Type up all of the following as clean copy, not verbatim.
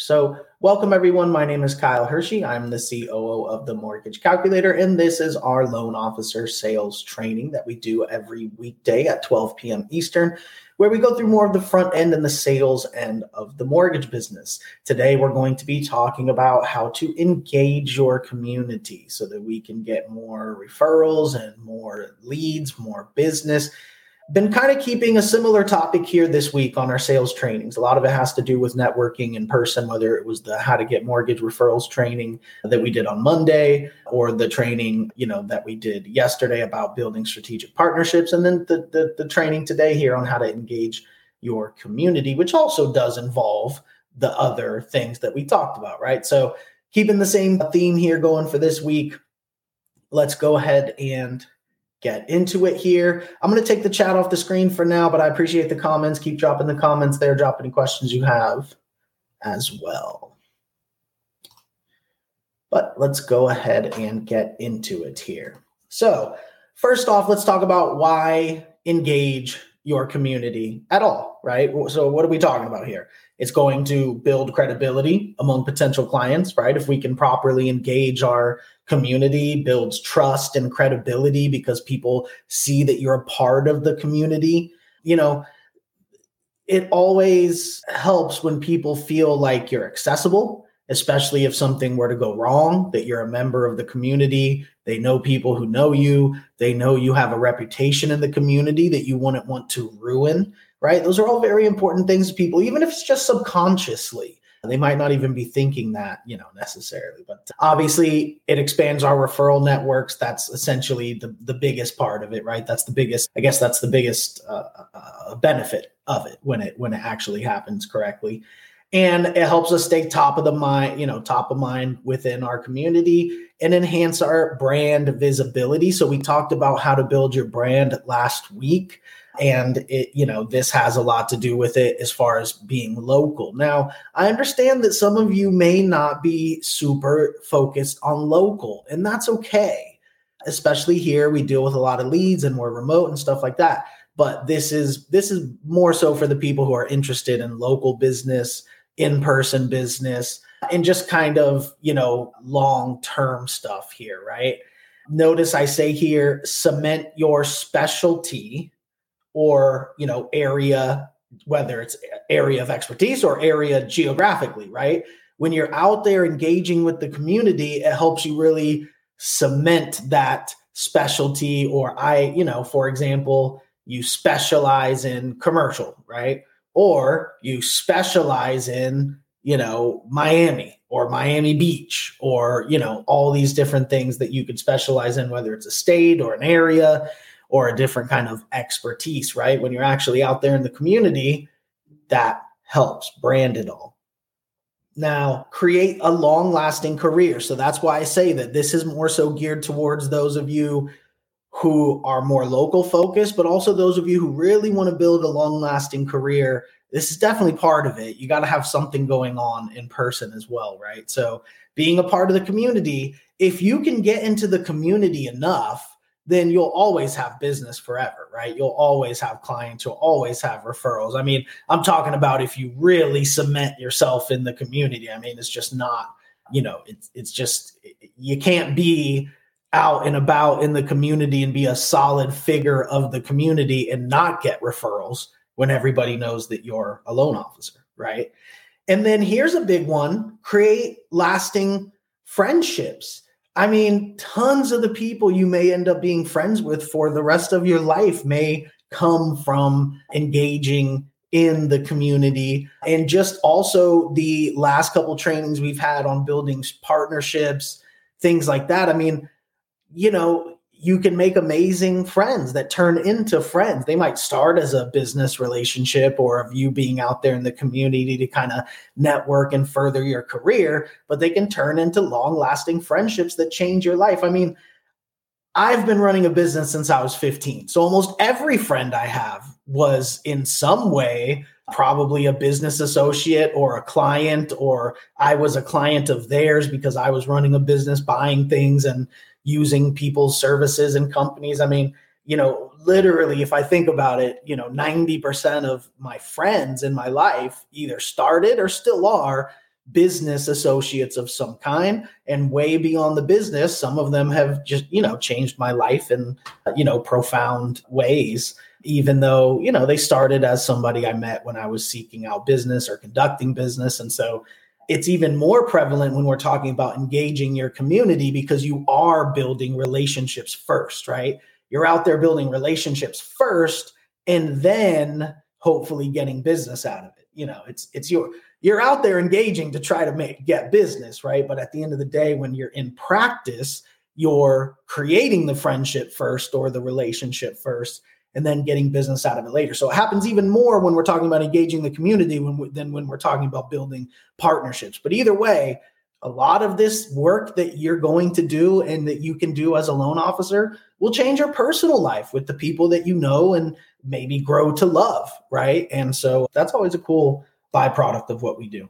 So welcome everyone. My name is Kyle Hershey. I'm the COO of the Mortgage Calculator, and this is our loan officer sales training that we do every weekday at 12 p.m. Eastern, where we go through more of the front end and the sales end of the mortgage business. Today, we're going to be talking about how to engage your community so that we can get more referrals and more leads, more business. Been kind of keeping a similar topic here this week on our sales trainings. A lot of it has to do with networking in person, whether it was the how to get mortgage referrals training that we did on Monday, or the training, that we did yesterday about building strategic partnerships. And then the training today here on how to engage your community, which also does involve the other things that we talked about, right? So keeping the same theme here going for this week, let's go ahead and get into it here. I'm going to take the chat off the screen for now, but I appreciate the comments. Keep dropping the comments there. Drop any questions you have as well. But let's go ahead and get into it here. So first off, let's talk about why engage your community at all, right? So what are we talking about here? It's going to build credibility among potential clients, right? If we can properly engage our community, builds trust and credibility because people see that you're a part of the community. It always helps when people feel like you're accessible, especially if something were to go wrong, that you're a member of the community. They know people who know you. They know you have a reputation in the community that you wouldn't want to ruin, right? Those are all very important things to people, even if it's just subconsciously. They might not even be thinking that, necessarily. But obviously, it expands our referral networks. That's essentially the biggest part of it, right? That's the biggest benefit of it when it actually happens correctly. And it helps us stay top of mind within our community and enhance our brand visibility. So we talked about how to build your brand last week. And this has a lot to do with it as far as being local. Now, I understand that some of you may not be super focused on local, and that's okay. Especially here, we deal with a lot of leads and we're remote and stuff like that. But this is more so for the people who are interested in local business, in-person business, and just kind of, long-term stuff here, right? Notice I say here, cement your specialty or, area, whether it's area of expertise or area geographically, right? When you're out there engaging with the community, it helps you really cement that specialty. Or for example, you specialize in commercial, right? Or you specialize in, Miami or Miami Beach or, all these different things that you could specialize in, whether it's a state or an area or a different kind of expertise, right? When you're actually out there in the community, that helps brand it all. Now, create a long-lasting career. So that's why I say that this is more so geared towards those of you who are more local focused, but also those of you who really want to build a long-lasting career. This is definitely part of it. You got to have something going on in person as well, right? So being a part of the community, if you can get into the community enough, then you'll always have business forever, right? You'll always have clients. You'll always have referrals. I mean, I'm talking about if you really cement yourself in the community. I mean, it's just not, it's just, you can't be out and about in the community and be a solid figure of the community and not get referrals when everybody knows that you're a loan officer, right? And then here's a big one, create lasting friendships. I mean, tons of the people you may end up being friends with for the rest of your life may come from engaging in the community. And just also the last couple trainings we've had on building partnerships, things like that. I mean, you can make amazing friends that turn into friends. They might start as a business relationship or of you being out there in the community to kind of network and further your career, but they can turn into long-lasting friendships that change your life. I mean, I've been running a business since I was 15. So almost every friend I have was in some way probably a business associate or a client, or I was a client of theirs because I was running a business, buying things and using people's services and companies. I mean, literally, if I think about it, 90% of my friends in my life either started or still are business associates of some kind, and way beyond the business. Some of them have just, changed my life in, profound ways, even though, they started as somebody I met when I was seeking out business or conducting business. And so it's even more prevalent when we're talking about engaging your community, because you are building relationships first, right? You're out there building relationships first, and then hopefully getting business out of it. You're out there engaging to try to get business, right? But at the end of the day, when you're in practice, you're creating the friendship first or the relationship first, and then getting business out of it later. So it happens even more when we're talking about engaging the community than when we're talking about building partnerships. But either way, a lot of this work that you're going to do and that you can do as a loan officer will change your personal life with the people that you know and maybe grow to love, right? And so that's always a cool byproduct of what we do.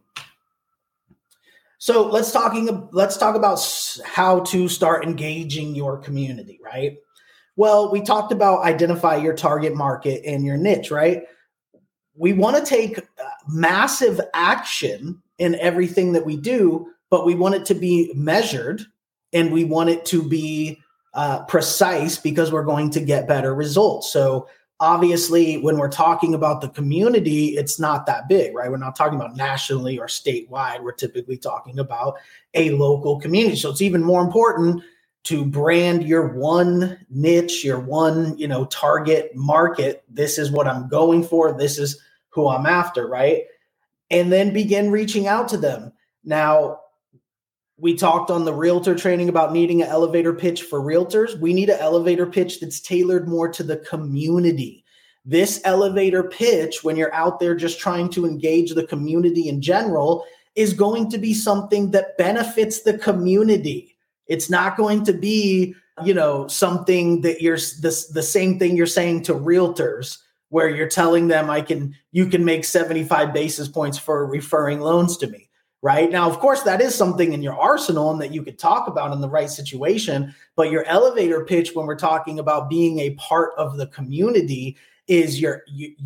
So let's talk about how to start engaging your community, right? Well, we talked about identify your target market and your niche, right? We want to take massive action in everything that we do, but we want it to be measured and we want it to be precise, because we're going to get better results. So obviously, when we're talking about the community, it's not that big, right? We're not talking about nationally or statewide. We're typically talking about a local community. So it's even more important to brand your one niche, your one, target market. This is what I'm going for. This is who I'm after, right? And then begin reaching out to them. Now, we talked on the realtor training about needing an elevator pitch for realtors. We need an elevator pitch that's tailored more to the community. This elevator pitch, when you're out there just trying to engage the community in general, is going to be something that benefits the community. It's not going to be, something that you're the same thing you're saying to realtors, where you're telling them you can make 75 basis points for referring loans to me. Right now, of course, that is something in your arsenal and that you could talk about in the right situation. But your elevator pitch, when we're talking about being a part of the community, is you're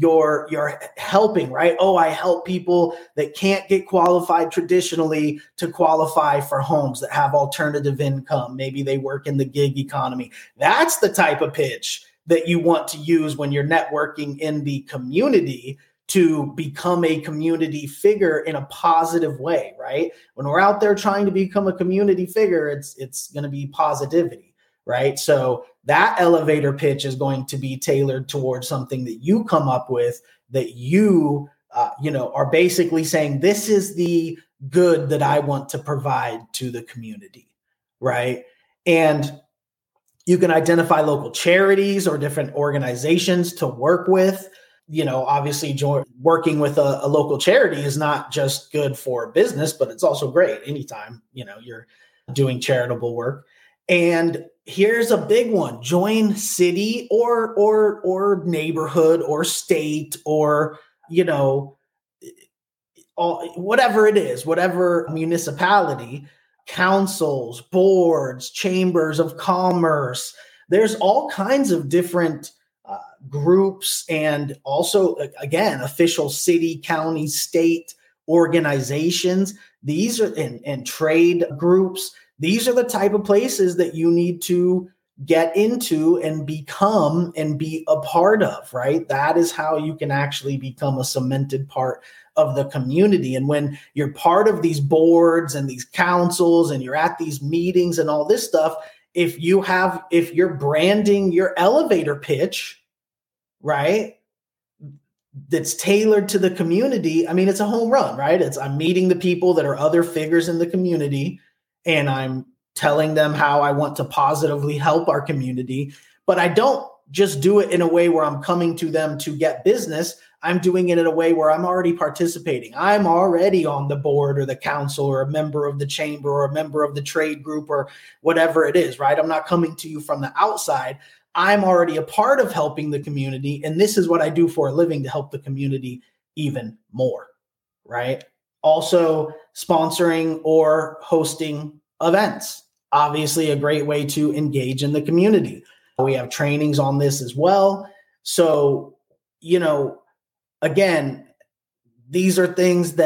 helping, right? Oh, I help people that can't get qualified traditionally to qualify for homes, that have alternative income. Maybe they work in the gig economy. That's the type of pitch that you want to use when you're networking in the community, to become a community figure in a positive way, right? When we're out there trying to become a community figure, it's going to be positivity, right? So that elevator pitch is going to be tailored towards something that you come up with, that you, are basically saying, this is the good that I want to provide to the community, right? And you can identify local charities or different organizations to work with. Obviously working with a local charity is not just good for business, but it's also great anytime, you're doing charitable work. And here's a big one: join city or neighborhood or state or, whatever it is, whatever municipality, councils, boards, chambers of commerce. There's all kinds of different groups, and also, again, official city, county, state organizations. These are and trade groups. These are the type of places that you need to get into and become and be a part of, right? That is how you can actually become a cemented part of the community. And when you're part of these boards and these councils and you're at these meetings and all this stuff, if you're branding your elevator pitch, right, that's tailored to the community, I mean, it's a home run, right? I'm meeting the people that are other figures in the community, and I'm telling them how I want to positively help our community. But I don't just do it in a way where I'm coming to them to get business. I'm doing it in a way where I'm already participating. I'm already on the board or the council or a member of the chamber or a member of the trade group or whatever it is, right? I'm not coming to you from the outside. I'm already a part of helping the community, and this is what I do for a living to help the community even more, right? Also, sponsoring or hosting events, obviously a great way to engage in the community. We have trainings on this as well. So, again, these are things that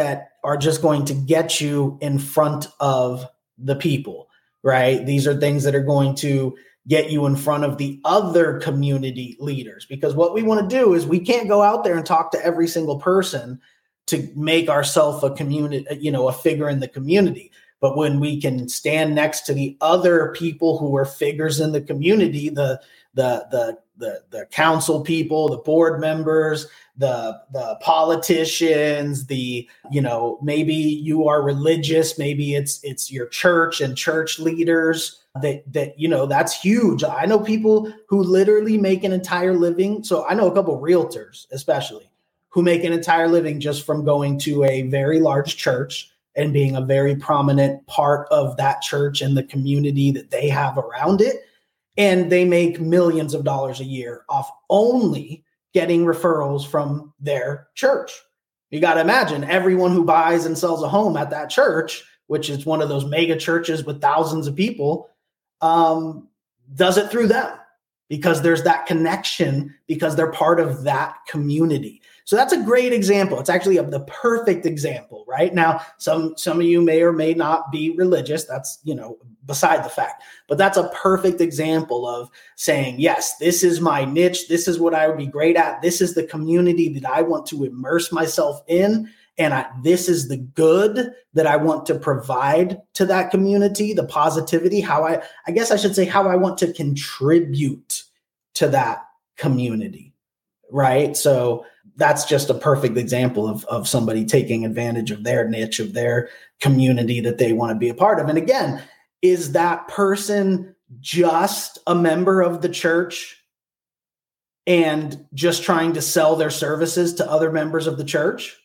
are just going to get you in front of the people, right? These are things that are going to get you in front of the other community leaders, because what we want to do is we can't go out there and talk to every single person to make ourselves a community, a figure in the community. But when we can stand next to the other people who are figures in the community, the council people, the board members, the politicians, maybe you are religious, maybe it's your church and church leaders, that's huge. I know people who literally make an entire living. So I know a couple of realtors, especially, who make an entire living just from going to a very large church and being a very prominent part of that church and the community that they have around it. And they make millions of dollars a year off only getting referrals from their church. You got to imagine everyone who buys and sells a home at that church, which is one of those mega churches with thousands of people, does it through them, because there's that connection, because they're part of that community. So that's a great example. It's actually the perfect example, right? Now, some of you may or may not be religious. That's, beside the fact. But that's a perfect example of saying, yes, this is my niche. This is what I would be great at. This is the community that I want to immerse myself in. And this is the good that I want to provide to that community, the positivity, how I guess I should say how I want to contribute to that community, right? So that's just a perfect example of somebody taking advantage of their niche, of their community that they want to be a part of. And again, is that person just a member of the church and just trying to sell their services to other members of the church?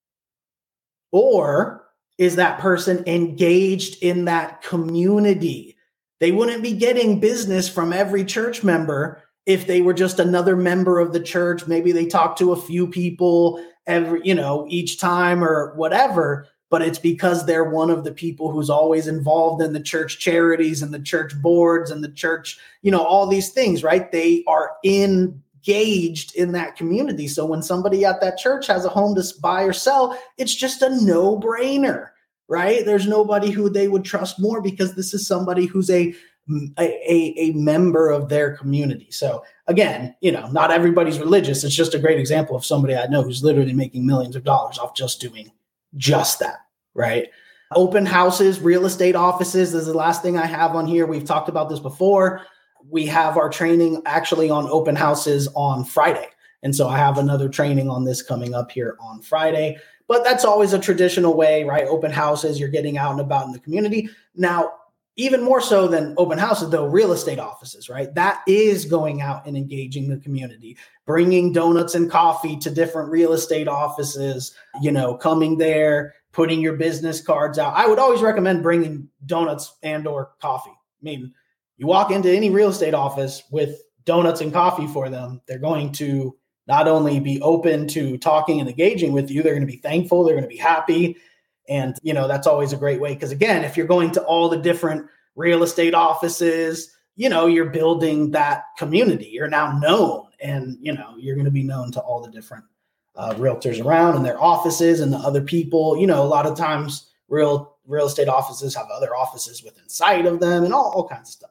Or is that person engaged in that community? They wouldn't be getting business from every church member if they were just another member of the church. Maybe they talk to a few people each time or whatever, but it's because they're one of the people who's always involved in the church charities and the church boards and the church, all these things, right? They are engaged in that community. So when somebody at that church has a home to buy or sell, it's just a no-brainer, right? There's nobody who they would trust more, because this is somebody who's a member of their community. So again, not everybody's religious. It's just a great example of somebody I know who's literally making millions of dollars off just doing just that, right? Open houses, real estate offices. This is the last thing I have on here. We've talked about this before. We have our training actually on open houses on Friday. And so I have another training on this coming up here on Friday. But that's always a traditional way, right? Open houses, you're getting out and about in the community. Now, even more so than open houses, though, real estate offices, right? That is going out and engaging the community, bringing donuts and coffee to different real estate offices, coming there, putting your business cards out. I would always recommend bringing donuts and or coffee. I mean, you walk into any real estate office with donuts and coffee for them, they're going to not only be open to talking and engaging with you, they're going to be thankful, they're going to be happy. And, that's always a great way. Because again, if you're going to all the different real estate offices, you're building that community. You're now known, and, you're going to be known to all the different realtors around and their offices and the other people. A lot of times real estate offices have other offices within sight of them and all kinds of stuff.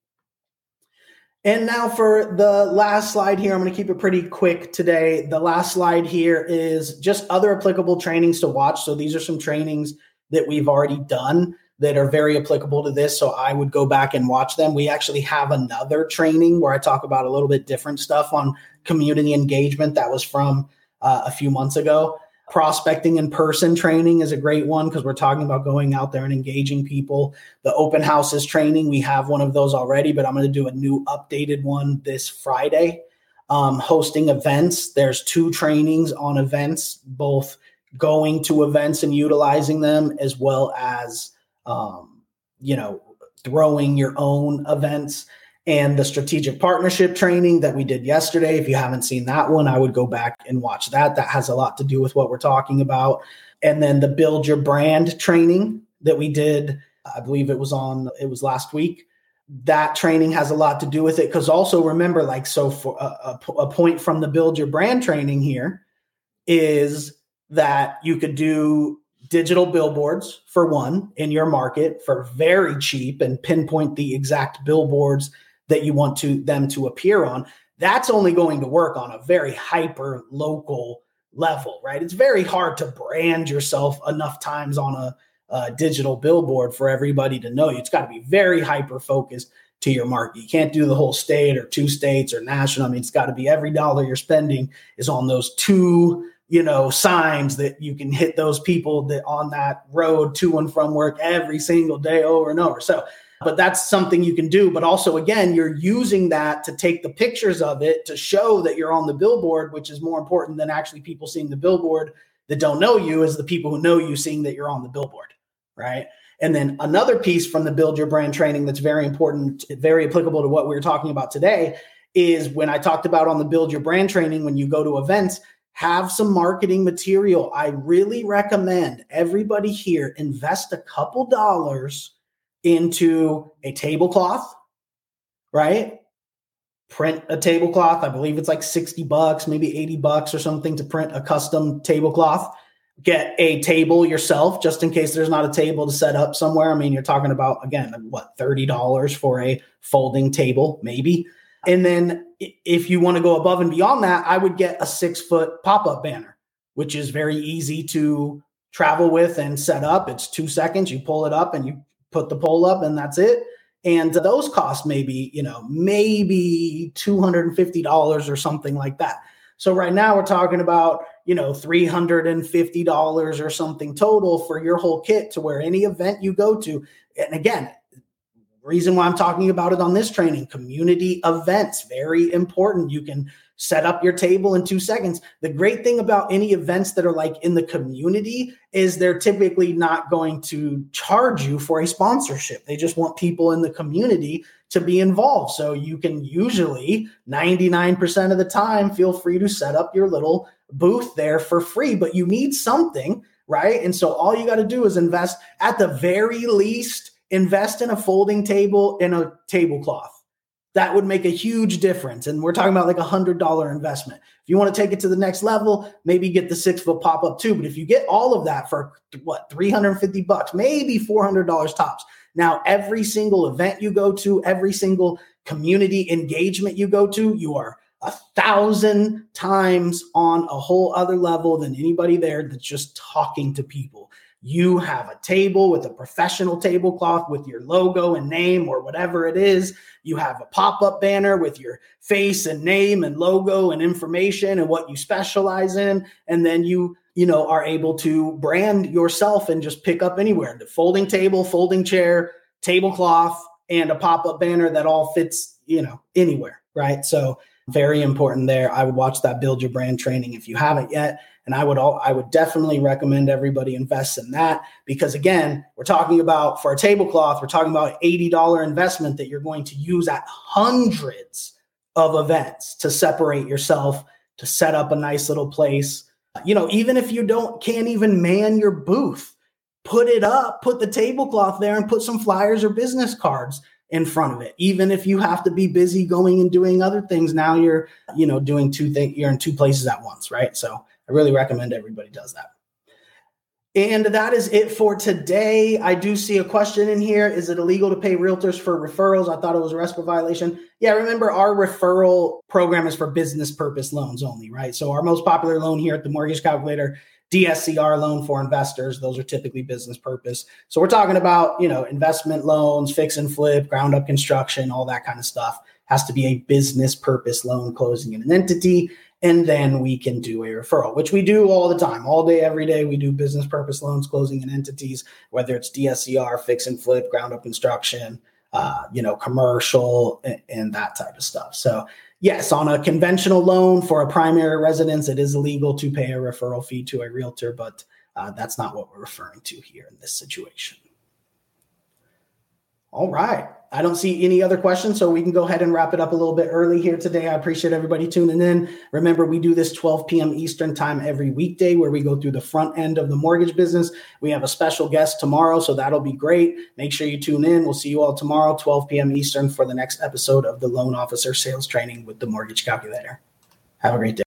And now for the last slide here, I'm going to keep it pretty quick today. The last slide here is just other applicable trainings to watch. So these are some trainings that we've already done that are very applicable to this. So I would go back and watch them. We actually have another training where I talk about a little bit different stuff on community engagement. That was from a few months ago. Prospecting in person training is a great one, because we're talking about going out there and engaging people. The open houses training, we have one of those already, but I'm going to do a new updated one this Friday. Hosting events, there's 2 trainings on events, both going to events and utilizing them, as well as, throwing your own events. And the strategic partnership training that we did yesterday, if you haven't seen that one, I would go back and watch that. That has a lot to do with what we're talking about. And then the build your brand training that we did, I believe it was last week. That training has a lot to do with it, because also remember, for a point from the build your brand training here is that you could do digital billboards for one in your market for very cheap and pinpoint the exact billboards that you want them to appear on. That's only going to work on a very hyper local level, right? It's very hard to brand yourself enough times on a digital billboard for everybody to know you. It's got to be very hyper focused to your market. You can't do the whole state or 2 states or national. I mean, it's got to be every dollar you're spending is on those 2, signs that you can hit those people that on that road to and from work every single day over and over. So, but that's something you can do. But also, again, you're using that to take the pictures of it to show that you're on the billboard, which is more important than actually people seeing the billboard that don't know you, is the people who know you seeing that you're on the billboard, right? And then another piece from the Build Your Brand training that's very important, very applicable to what we were talking about today, is when I talked about on the Build Your Brand training, when you go to events, have some marketing material. I really recommend everybody here invest a couple dollars into a tablecloth, right? Print a tablecloth. I believe it's like $60, maybe $80 or something to print a custom tablecloth. Get a table yourself, just in case there's not a table to set up somewhere. I mean, you're talking about, again, what, $30 for a folding table, maybe. And then if you want to go above and beyond that, I would get a 6-foot pop-up banner, which is very easy to travel with and set up. It's 2 seconds. You pull it up and you put the pole up and that's it. And those cost maybe $250 or something like that. So right now we're talking about, $350 or something total for your whole kit to where any event you go to. And again, reason why I'm talking about it on this training, community events, very important. You can set up your table in 2 seconds. The great thing about any events that are like in the community is they're typically not going to charge you for a sponsorship. They just want people in the community to be involved. So you can usually 99% of the time feel free to set up your little booth there for free, but you need something, right? And so all you got to do is invest, at the very least, invest in a folding table and a tablecloth. That would make a huge difference. And we're talking about like $100 investment. If you want to take it to the next level, maybe get the 6-foot pop-up too. But if you get all of that for what, $350, maybe $400 tops. Now, every single event you go to, every single community engagement you go to, you are 1,000 times on a whole other level than anybody there that's just talking to people. You have a table with a professional tablecloth with your logo and name or whatever it is. You have a pop-up banner with your face and name and logo and information and what you specialize in. And then you are able to brand yourself and just pick up anywhere. The folding table, folding chair, tablecloth, and a pop-up banner that all fits, anywhere, right? So very important there. I would watch that Build Your Brand training if you haven't yet. And I would definitely recommend everybody invest in that, because again, we're talking about, for a tablecloth, we're talking about an $80 investment that you're going to use at hundreds of events to separate yourself, to set up a nice little place. Even if you can't even man your booth, put it up, put the tablecloth there and put some flyers or business cards in front of it. Even if you have to be busy going and doing other things, now you're, doing two things, you're in 2 places at once, right? So I really recommend everybody does that. And that is it for today. I do see a question in here. Is it illegal to pay realtors for referrals? I thought it was a RESPA violation. Yeah, remember our referral program is for business purpose loans only, right? So our most popular loan here at the Mortgage Calculator, DSCR loan for investors. Those are typically business purpose. So we're talking about, investment loans, fix and flip, ground up construction, all that kind of stuff. Has to be a business purpose loan closing in an entity. And then we can do a referral, which we do all the time, all day, every day. We do business purpose loans closing in entities, whether it's DSCR, fix and flip, ground up construction, commercial, and that type of stuff. So yes, on a conventional loan for a primary residence, it is illegal to pay a referral fee to a realtor, but that's not what we're referring to here in this situation. All right. I don't see any other questions, so we can go ahead and wrap it up a little bit early here today. I appreciate everybody tuning in. Remember, we do this 12 p.m. Eastern time every weekday where we go through the front end of the mortgage business. We have a special guest tomorrow, so that'll be great. Make sure you tune in. We'll see you all tomorrow, 12 p.m. Eastern, for the next episode of the Loan Officer Sales Training with the Mortgage Calculator. Have a great day.